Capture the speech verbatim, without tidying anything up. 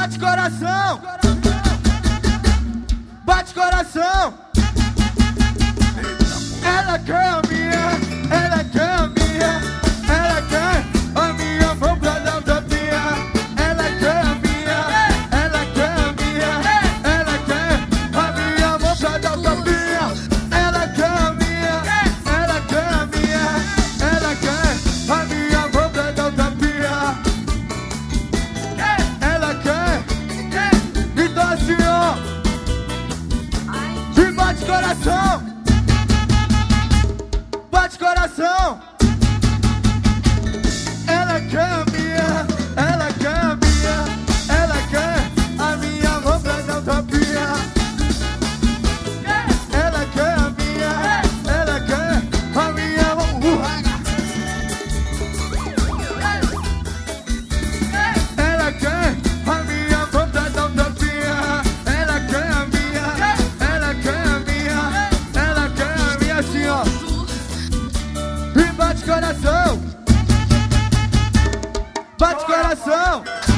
Bate coração, bate coração. Ela quer a minha, ela quer a minha, ela quer a minha, vamos pra dar um tapinha. Ela quer a minha, ela quer a minha, ela quer a minha, vamos pra dar um tapinha. Ela quer a minha, ela quer a minha, ela quer a minha, vamos pra dar um tapinha. Ela quer, então assim ó, e bate coração. Bate coração. Ela quer a minha, ela quer a minha, ela quer a minha, vamos pra dar um tapinha. Ela quer a minha, ela quer a minha, vamos urra. Ela quer a minha, vamos pra dar um tapinha. Ela quer a minha, ela quer a minha, ela quer a minha, assim ó. E bate coração, bate coração.